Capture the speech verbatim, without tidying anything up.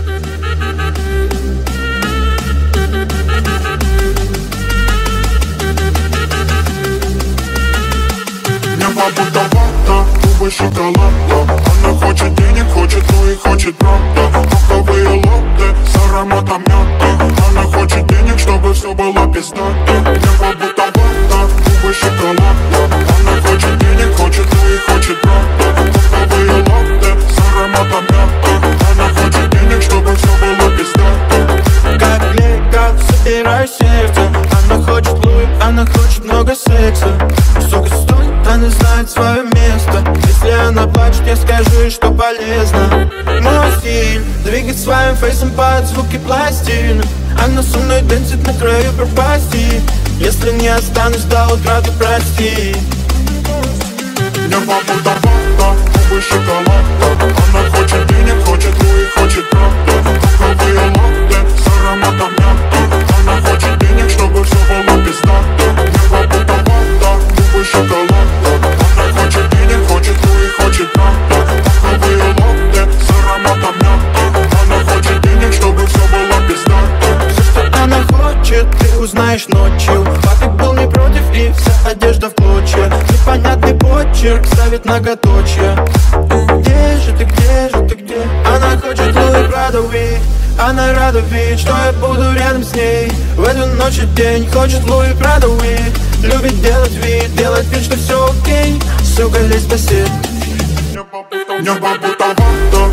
Небо будто вата, губы шоколада. Она хочет денег, хочет, ну и хочет правда. Коковые латте с ароматом мяты. Она хочет денег, чтобы все было пиздато. Небо будто вата, губы шоколада. Она хочет денег, хочет, ну и хочет правда. Коковые латте с ароматом мяты. Она хочет денег, чтобы все было пиздато. Как лего, собираю сердце. Она хочет луи, она хочет много секса. Сука, стой, она знает свое место. Если она плачет, я скажу ей, что полезно. Мой стиль, двигать своим фейсом под звуки пластин. Она со мной дэнсит на краю пропасти. Если не останусь до утра, то прости. Небо будто вата, губы шоколада. Она хочет денег, хочет, ну и хочет правда. Коковые латте с ароматом мяты. Она хочет денег, чтобы все было пиздато. Небо будто вата, губы шоколада. Она хочет денег, хочет, ну и хочет правда. Коковые латте с ароматом мяты. Она хочет денег, чтобы все было пиздато. Все, что она хочет, ты узнаешь ночью. Папик был не против, и вся одежда в клочья. Непонятный почерк ставит многоточие. Где же ты, где же ты, где? Она хочет Луи Прада, ви. Она рада видеть, что я буду рядом с ней в эту ночь и день. Хочет Луи Прада, ви. Любит делать вид, делать вид, что все окей. Сука, лезь в бассейн. Небо будто вата,